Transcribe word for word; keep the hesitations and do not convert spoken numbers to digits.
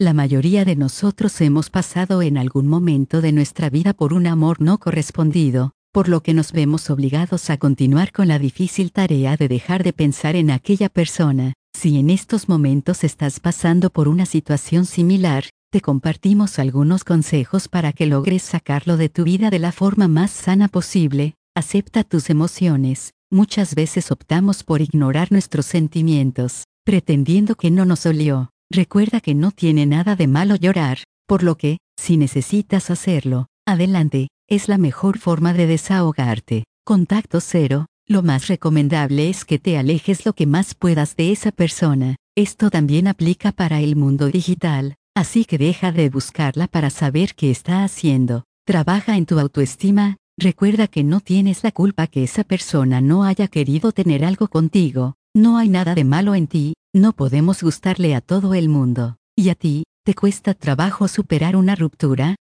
La mayoría de nosotros hemos pasado en algún momento de nuestra vida por un amor no correspondido, por lo que nos vemos obligados a continuar con la difícil tarea de dejar de pensar en aquella persona. Si en estos momentos estás pasando por una situación similar, te compartimos algunos consejos para que logres sacarlo de tu vida de la forma más sana posible. Acepta tus emociones. Muchas veces optamos por ignorar nuestros sentimientos, pretendiendo que no nos dolió. Recuerda que no tiene nada de malo llorar, por lo que, si necesitas hacerlo, adelante, es la mejor forma de desahogarte. Contacto cero, lo más recomendable es que te alejes lo que más puedas de esa persona. Esto también aplica para el mundo digital, así que deja de buscarla para saber qué está haciendo. Trabaja en tu autoestima, recuerda que no tienes la culpa que esa persona no haya querido tener algo contigo. No hay nada de malo en ti, no podemos gustarle a todo el mundo. ¿Y a ti, te cuesta trabajo superar una ruptura?